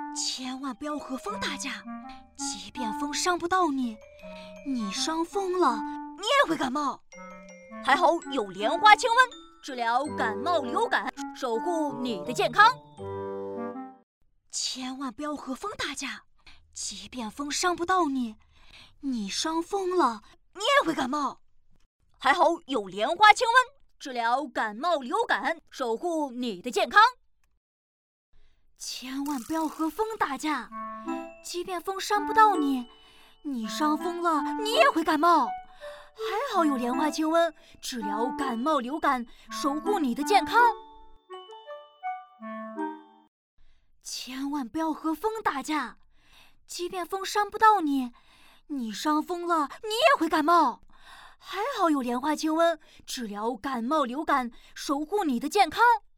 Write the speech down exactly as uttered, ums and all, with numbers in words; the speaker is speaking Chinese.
千万不要和风打架，即便风伤不到你，你伤风了，你也会感冒。 还好有莲花清瘟，治疗感冒流感，守护你的健康。 千万不要和风打架，即便风伤不到你，你伤风了，你也会感冒。 还好有莲花清瘟，治疗感冒流感，守护你的健康。 千万不要和风打架，即便风伤不到你，你伤风了，你也会感冒。还好有莲花清瘟，治疗感冒流感，守护你的健康。千万不要和风打架，即便风伤不到你，你伤风了，你也会感冒。还好有莲花清瘟，治疗感冒流感，守护你的健康。